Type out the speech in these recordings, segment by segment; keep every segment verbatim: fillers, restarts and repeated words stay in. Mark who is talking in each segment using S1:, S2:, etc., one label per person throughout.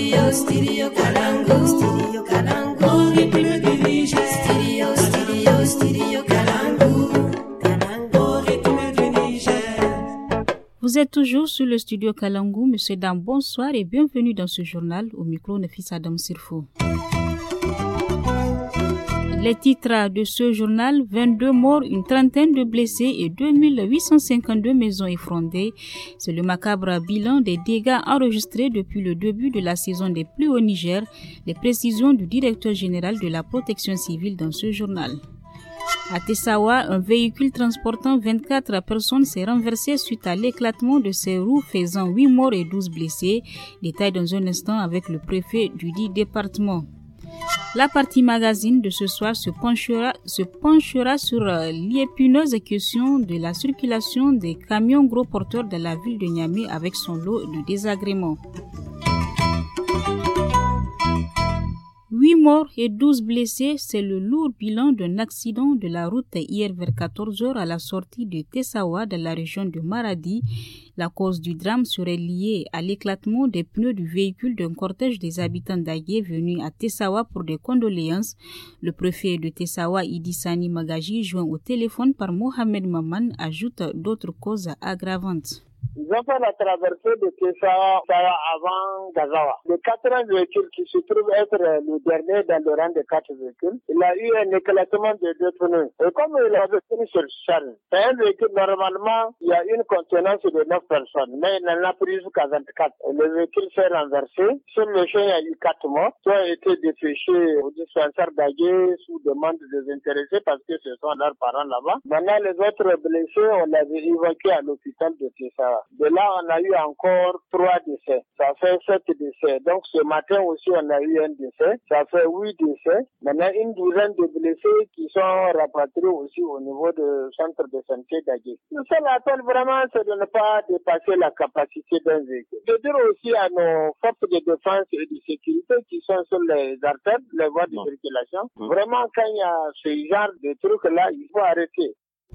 S1: Studio, Studio Kalangu. Studio Kalangu. Rythme du Niger. Studio, Studio, Studio Kalangu. Kalangu, rythme du Niger.
S2: Vous êtes toujours sur le Studio Kalangu. Monsieur Dam, bonsoir et bienvenue dans ce journal. Au micro, Nafis Adam Sirfo. Les titres de ce journal, vingt-deux morts, une trentaine de blessés et deux mille huit cent cinquante-deux maisons effondrées. C'est le macabre bilan des dégâts enregistrés depuis le début de la saison des pluies au Niger. Les précisions du directeur général de la protection civile dans ce journal. À Tessawa, un véhicule transportant vingt-quatre personnes s'est renversé suite à l'éclatement de ses roues faisant huit morts et douze blessés. Détail dans un instant avec le préfet du dit département. La partie magazine de ce soir se penchera, se penchera sur euh, l'épineuse question de la circulation des camions gros porteurs de la ville de Niamey avec son lot de désagréments. huit morts et douze blessés, c'est le lourd bilan d'un accident de la route hier vers quatorze heures à la sortie de Tessawa dans la région de Maradi. La cause du drame serait liée à l'éclatement des pneus du véhicule d'un cortège des habitants d'Agué venus à Tessawa pour des condoléances. Le préfet de Tessawa, Idissani Magaji, joint au téléphone par Mohamed Maman, ajoute d'autres causes aggravantes.
S3: Ils ont fait la traversée de Tessawa avant Gazawa. Les quatre véhicules qui se trouvent être le dernier dans le rang des quatre véhicules, il a eu un éclatement de deux pneus. Et comme il avait fini sur charge, c'est un véhicule, normalement, il y a une contenance de neuf personnes, mais il en a pris jusqu'à vingt-quatre. Et le véhicule s'est renversé. Sur le champ, il y a eu quatre morts, qui ont été dépêchés au dispensaire d'Agué sous demande des intéressés parce que ce sont leurs parents là-bas. Maintenant, les autres blessés, on les a évacués à l'hôpital de Tessawa. De là, on a eu encore trois décès. Ça fait sept décès. Donc, ce matin aussi, on a eu un décès. Ça fait huit décès. Maintenant, une douzaine de blessés qui sont rapatriés aussi au niveau du centre de santé d'Agué. Le seul appel, vraiment, c'est de ne pas dépasser la capacité d'un véhicule. De dire aussi à nos forces de défense et de sécurité qui sont sur les artères, les voies de circulation, vraiment, quand il y a ce genre de trucs-là, il faut arrêter.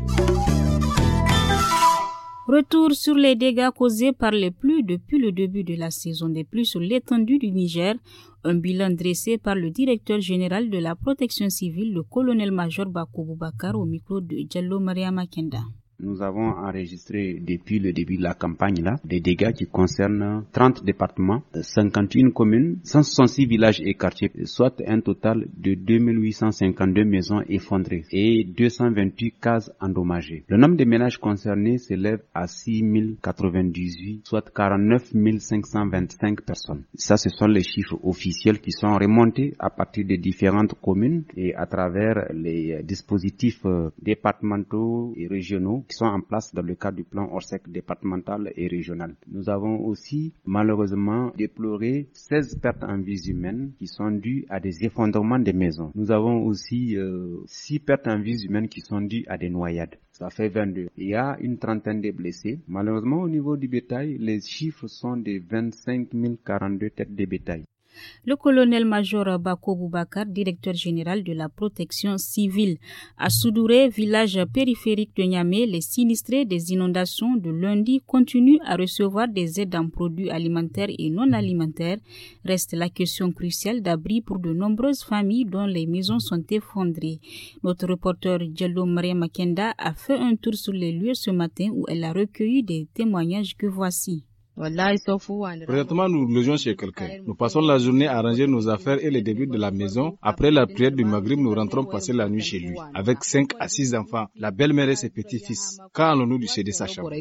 S2: Retour sur les dégâts causés par les pluies depuis le début de la saison des pluies sur l'étendue du Niger. Un bilan dressé par le directeur général de la protection civile, le colonel-major Bako Boubacar, au micro de Diallo Mariama Kenda.
S4: Nous avons enregistré depuis le début de la campagne là des dégâts qui concernent trente départements, cinquante et une communes, cent soixante-six villages et quartiers, soit un total de deux mille huit cent cinquante-deux maisons effondrées et deux cent vingt-huit cases endommagées. Le nombre de ménages concernés s'élève à six mille quatre-vingt-dix-huit, soit quarante-neuf mille cinq cent vingt-cinq personnes. Ça, ce sont les chiffres officiels qui sont remontés à partir des différentes communes et à travers les dispositifs départementaux et régionaux qui sont en place dans le cadre du plan Orsec départemental et régional. Nous avons aussi malheureusement déploré seize pertes en vies humaines qui sont dues à des effondrements des maisons. Nous avons aussi euh, six pertes en vies humaines qui sont dues à des noyades. Ça fait vingt-deux. Il y a une trentaine de blessés. Malheureusement, au niveau du bétail, les chiffres sont de vingt-cinq mille quarante-deux têtes de bétail.
S2: Le colonel-major Bako Boubacar, directeur général de la protection civile. À Soudouré, village périphérique de Niamey, les sinistrés des inondations de lundi continuent à recevoir des aides en produits alimentaires et non alimentaires. Reste la question cruciale d'abri pour de nombreuses familles dont les maisons sont effondrées. Notre reporter Diallo Maria Makenda a fait un tour sur les lieux ce matin où elle a recueilli des témoignages que voici.
S5: Présentement, nous logeons chez quelqu'un. Nous passons la journée à ranger nos affaires et les débris de la maison. Après la prière du Maghrib, nous rentrons passer la nuit chez lui. Avec cinq à six enfants, la belle-mère et ses petits-fils. Quand allons-nous lui céder sa chambre?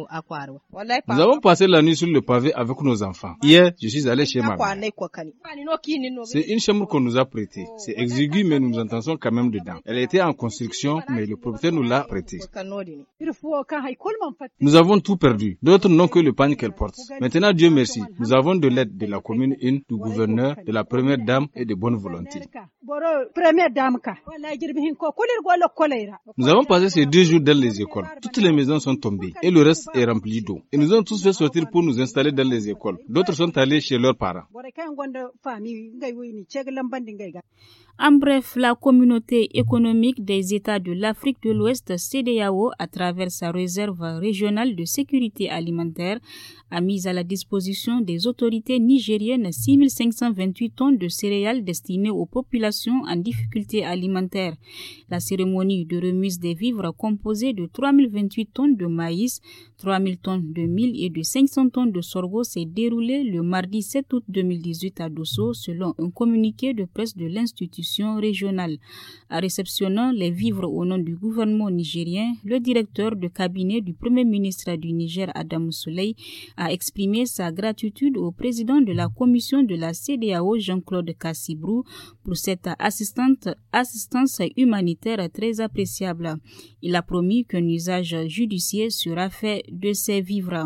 S5: Nous avons passé la nuit sur le pavé avec nos enfants. Hier, je suis allé chez ma mère. C'est une chambre qu'on nous a prêtée. C'est exigu, mais nous nous entendons quand même dedans. Elle était en construction, mais le propriétaire nous l'a prêtée. Nous avons tout perdu. D'autres n'ont que le pagne qu'elle porte. Maintenant, Dieu merci, nous avons de l'aide de la commune un, du gouverneur, de la première dame et de bonne volonté. Nous avons passé ces deux jours dans les écoles. Toutes les maisons sont tombées et le reste est rempli d'eau. Et nous avons tous fait sortir pour nous installer dans les écoles. D'autres sont allés chez leurs parents.
S2: En bref, la communauté économique des États de l'Afrique de l'Ouest, C E D E A O, à travers sa réserve régionale de sécurité alimentaire, a mis à la disposition des autorités nigériennes six mille cinq cent vingt-huit tonnes de céréales destinées aux populations en difficulté alimentaire. La cérémonie de remise des vivres composée de trois mille vingt-huit tonnes de maïs, trois mille tonnes de mil et de cinq cents tonnes de sorgho s'est déroulée le mardi sept août deux mille dix-huit à Dosso, selon un communiqué de presse de l'institution régionale. En réceptionnant les vivres au nom du gouvernement nigérien, le directeur de cabinet du Premier ministre du Niger, Adam Souley, a exprimé sa gratitude au président de la commission de la C E D E A O, Jean-Claude Kassibrou, pour cette assistante, assistance humanitaire très appréciable. Il a promis qu'un usage judiciaire sera fait de ces vivres.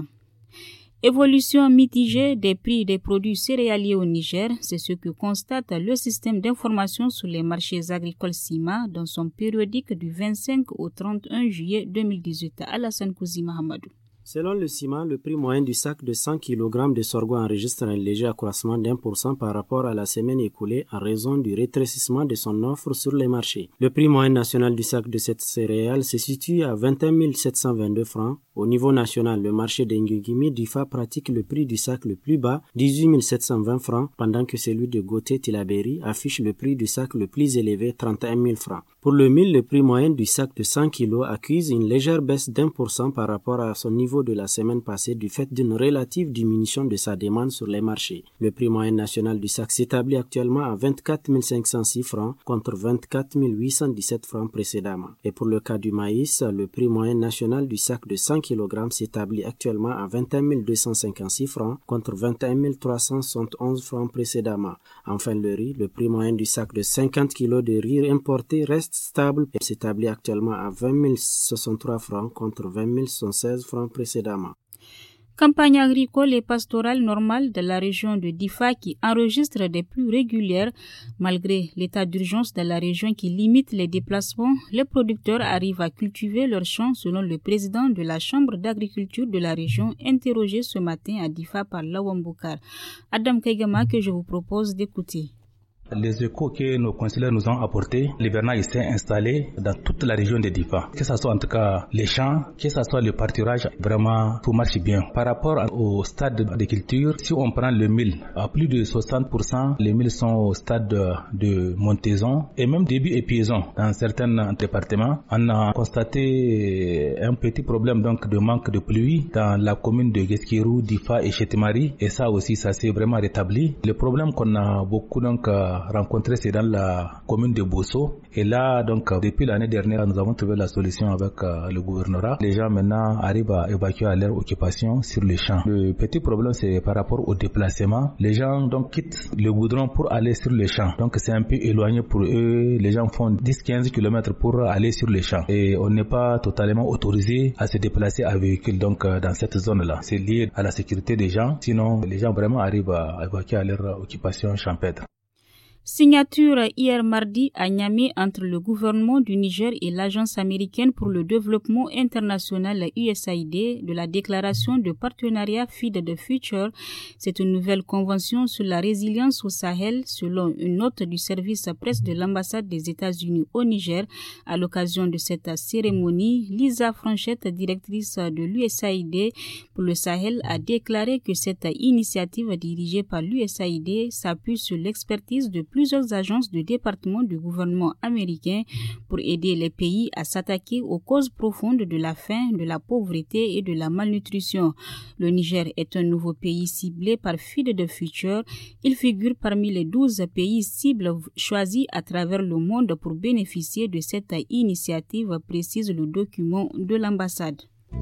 S2: Évolution mitigée des prix des produits céréaliers au Niger, c'est ce que constate le système d'information sur les marchés agricoles CIMA dans son périodique du vingt-cinq au trente et un juillet deux mille dix-huit. Alassane Kouzi Mahamadou.
S6: Selon le CIMA, le prix moyen du sac de cent kilogrammes de sorgho enregistre un léger accroissement d'un pour cent par rapport à la semaine écoulée en raison du rétrécissement de son offre sur les marchés. Le prix moyen national du sac de cette céréale se situe à vingt et un mille sept cent vingt-deux francs. Au niveau national, le marché d'Engugimi d'Ifa pratique le prix du sac le plus bas, dix-huit mille sept cent vingt francs, pendant que celui de Gauthier Tilaberi affiche le prix du sac le plus élevé, trente et un mille francs. Pour le mil, le prix moyen du sac de cent kilos accuse une légère baisse d'un pour cent par rapport à son niveau de la semaine passée du fait d'une relative diminution de sa demande sur les marchés. Le prix moyen national du sac s'établit actuellement à vingt-quatre mille cinq cent six francs contre vingt-quatre mille huit cent dix-sept francs précédemment. Et pour le cas du maïs, le prix moyen national du sac de cent kilogrammes s'établit actuellement à vingt et un mille deux cent cinquante-six francs contre vingt et un mille trois cent soixante et onze francs précédemment. Enfin, le riz, le prix moyen du sac de cinquante kilos de riz importé reste stable et s'établit actuellement à vingt mille soixante-trois francs contre vingt mille soixante-seize francs précédemment.
S2: Campagne agricole et pastorale normale de la région de Difa qui enregistre des pluies régulières. Malgré l'état d'urgence de la région qui limite les déplacements, les producteurs arrivent à cultiver leurs champs selon le président de la Chambre d'agriculture de la région interrogé ce matin à Difa par Lawan Boukar. Adam Kaigama que je vous propose d'écouter.
S7: Les échos que nos conseillers nous ont apportés, l'hivernage s'est installé dans toute la région de Difa. Que ce soit en tout cas les champs, que ce soit le pâturage, vraiment tout marche bien. Par rapport au stade de culture, si on prend le mil, à plus de soixante pour cent, les mils sont au stade de, de montaison et même début épuisant dans certains départements. On a constaté un petit problème donc de manque de pluie dans la commune de Gueskirou, Difa et Chetemari et ça aussi ça s'est vraiment rétabli. Le problème qu'on a beaucoup donc rencontré c'est dans la commune de Bosso et là donc depuis l'année dernière nous avons trouvé la solution avec euh, le gouvernorat. Les gens maintenant arrivent à évacuer à leur occupation sur les champs. Le petit problème c'est par rapport au déplacement. Les gens donc quittent le goudron pour aller sur les champs. Donc c'est un peu éloigné pour eux. Les gens font dix à quinze kilomètres pour aller sur les champs et on n'est pas totalement autorisé à se déplacer à véhicule donc euh, dans cette zone là. C'est lié à la sécurité des gens. Sinon les gens vraiment arrivent à évacuer à leur occupation champêtre.
S2: Signature hier mardi à Niamey entre le gouvernement du Niger et l'Agence américaine pour le développement international U S A I D de la déclaration de partenariat Feed the Future. C'est une nouvelle convention sur la résilience au Sahel selon une note du service presse de l'ambassade des États-Unis au Niger. À l'occasion de cette cérémonie, Lisa Franchette, directrice de l'U S A I D pour le Sahel, a déclaré que cette initiative dirigée par l'U S A I D s'appuie sur l'expertise de plusieurs agences du département du gouvernement américain pour aider les pays à s'attaquer aux causes profondes de la faim, de la pauvreté et de la malnutrition. Le Niger est un nouveau pays ciblé par Feed the Future. Il figure parmi les douze pays cibles choisis à travers le monde pour bénéficier de cette initiative, précise le document de l'ambassade.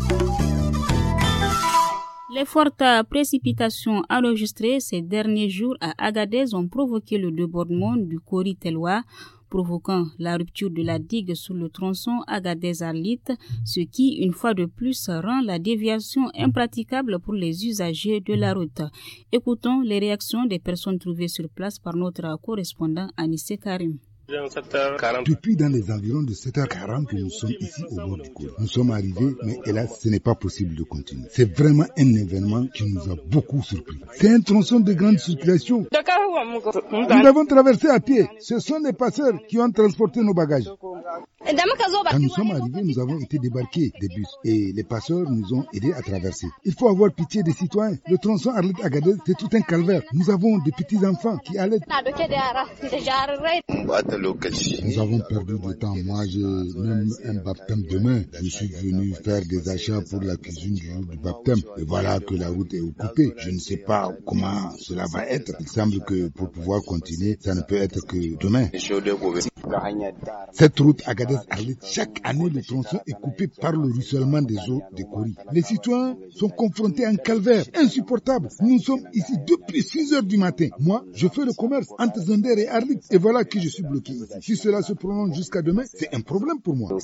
S2: Les fortes précipitations enregistrées ces derniers jours à Agadez ont provoqué le débordement du Kori Telwa, provoquant la rupture de la digue sur le tronçon Agadez-Arlit, ce qui, une fois de plus, rend la déviation impraticable pour les usagers de la route. Écoutons les réactions des personnes trouvées sur place par notre correspondant Anissé Karim.
S8: Depuis dans les environs de sept heures quarante que nous sommes ici au bord du cours. Nous sommes arrivés, mais hélas, ce n'est pas possible de continuer. C'est vraiment un événement qui nous a beaucoup surpris. C'est un tronçon de grande circulation. Nous l'avons traversé à pied. Ce sont les passeurs qui ont transporté nos bagages. Quand nous sommes arrivés, nous avons été débarqués des bus et les passeurs nous ont aidés à traverser. Il faut avoir pitié des citoyens. Le tronçon Arlit-Agadez, c'est tout un calvaire. Nous avons des petits-enfants qui allaitent. Nous avons perdu du temps. Moi, j'ai même un baptême demain. Je suis venu faire des achats pour la cuisine du jour du baptême. Et voilà que la route est occupée. Je ne sais pas comment cela va être. Il semble que pour pouvoir continuer, ça ne peut être que demain. Cette route Agadez-Arlit, chaque année, le tronçon est coupé par le ruissellement des eaux de Kori. Les citoyens sont confrontés à un calvaire insupportable. Nous sommes ici depuis six heures du matin. Moi, je fais le commerce entre Zender et Arlit. Et voilà que je suis bloqué ici. Si cela se prolonge jusqu'à demain, c'est un problème pour moi.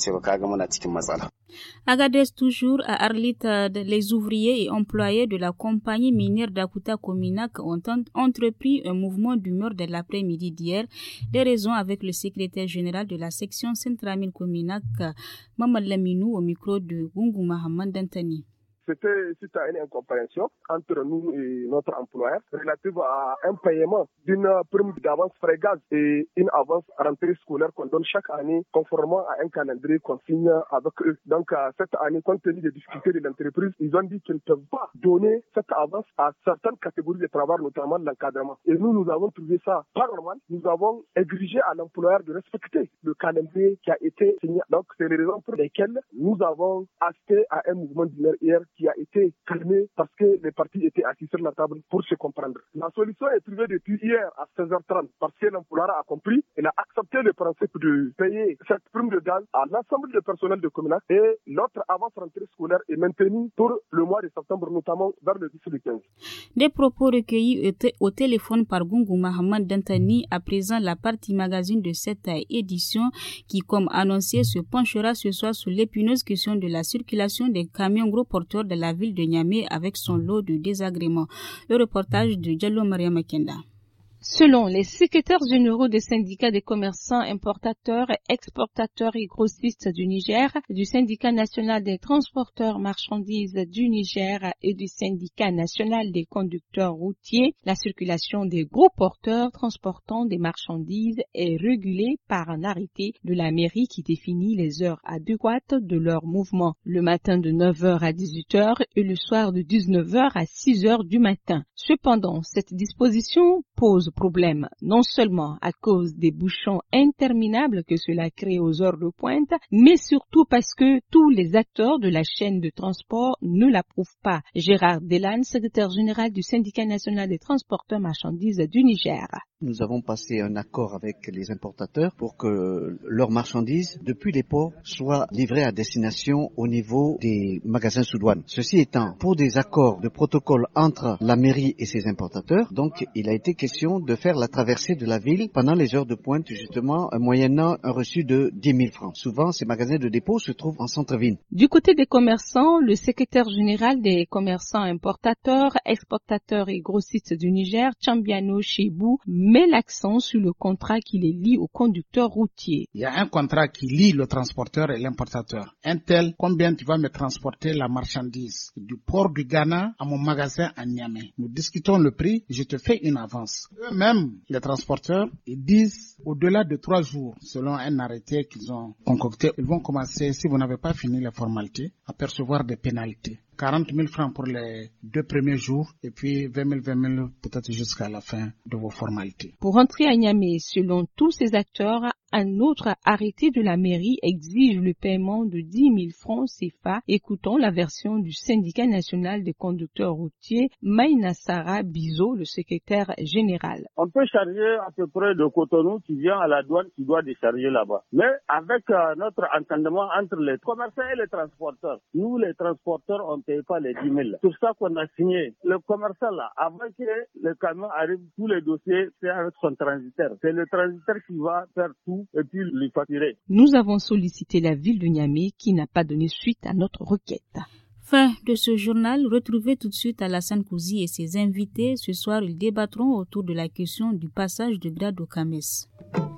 S2: Agadez toujours, à Arlit, les ouvriers et employés de la compagnie minière d'Akuta Kominak ont entrepris un mouvement d'humeur dès l'après-midi d'hier. Des raisons avec le secrétaire général de la section Centramine Kominak, Mamad Laminou, au micro de Gungu Mahamad Dantani.
S9: C'était suite à une incompréhension entre nous et notre employeur relative à un paiement d'une prime d'avance frais gaz et une avance rentrée scolaire qu'on donne chaque année conformément à un calendrier qu'on signe avec eux. Donc cette année, compte tenu des difficultés de l'entreprise, ils ont dit qu'ils ne peuvent pas donner cette avance à certaines catégories de travail, notamment l'encadrement. Et nous, nous avons trouvé ça pas normal. Nous avons exigé à l'employeur de respecter le calendrier qui a été signé. Donc c'est les raisons pour lesquelles nous avons assisté à un mouvement d'humeur hier qui a été calmé parce que les partis étaient assis sur la table pour se comprendre. La solution est trouvée depuis hier à seize heures trente parce que l'employeur a compris, il a accepté le principe de payer cette prime de gaz à l'ensemble du personnel de Cominac et l'autre avance rentrée scolaire est maintenue pour le mois de septembre, notamment vers le dix et le quinze.
S2: Des propos recueillis au téléphone par Gungu Mahamad Dantani, à présent la partie magazine de cette édition qui, comme annoncé, se penchera ce soir sur l'épineuse question de la circulation des camions gros porteurs de la ville de Niamey avec son lot de désagréments. Le reportage de Diallo Maria Makenda.
S10: Selon les secrétaires généraux des syndicats des commerçants, importateurs, exportateurs et grossistes du Niger, du syndicat national des transporteurs marchandises du Niger et du syndicat national des conducteurs routiers, la circulation des gros porteurs transportant des marchandises est régulée par un arrêté de la mairie qui définit les heures adéquates de leur mouvement, le matin de neuf heures à dix-huit heures et le soir de dix-neuf heures à six heures du matin. Cependant, cette disposition pose problème, non seulement à cause des bouchons interminables que cela crée aux heures de pointe, mais surtout parce que tous les acteurs de la chaîne de transport ne l'approuvent pas. Gérard Delane, secrétaire général du syndicat national des transporteurs marchandises du Niger.
S11: Nous avons passé un accord avec les importateurs pour que leurs marchandises, depuis les ports, soient livrées à destination au niveau des magasins sous douane. Ceci étant, pour des accords de protocole entre la mairie et ses importateurs, donc il a été question de faire la traversée de la ville pendant les heures de pointe, justement, moyennant un reçu de dix mille francs. Souvent, ces magasins de dépôt se trouvent en centre-ville.
S10: Du côté des commerçants, le secrétaire général des commerçants importateurs, exportateurs et grossistes du Niger, Chambiano Chebou, met l'accent sur le contrat qui les lie aux conducteurs routiers.
S12: Il y a un contrat qui lie le transporteur et l'importateur. Un tel, combien tu vas me transporter la marchandise du port du Ghana à mon magasin à Niamey. Nous discutons le prix, je te fais une avance. Eux-mêmes, les transporteurs, ils disent au-delà de trois jours, selon un arrêté qu'ils ont concocté, ils vont commencer, si vous n'avez pas fini les formalités, à percevoir des pénalités. quarante mille francs pour les deux premiers jours et puis vingt mille, vingt mille peut-être jusqu'à la fin de vos formalités.
S10: Pour entrer à Niamey, selon tous ces acteurs, un autre arrêté de la mairie exige le paiement de dix mille francs C F A. Écoutons la version du syndicat national des conducteurs routiers, Maïna Sarah Bizo, le secrétaire général.
S3: On peut charger à peu près le Cotonou qui vient à la douane qui doit décharger là-bas. Mais avec euh, notre entendement entre les commerçants et les transporteurs, nous les transporteurs on ne paye pas les dix mille. C'est pour ça qu'on a signé. Le commerçant là, avant que le camion arrive, tous les dossiers, c'est avec son transitaire. C'est le transitaire qui va faire tout et puis lui facturer.
S10: Nous avons sollicité la ville de Niamey qui n'a pas donné suite à notre requête.
S2: Fin de ce journal. Retrouvez tout de suite Alassane Kouzi et ses invités. Ce soir, ils débattront autour de la question du passage de grade au C A M E S.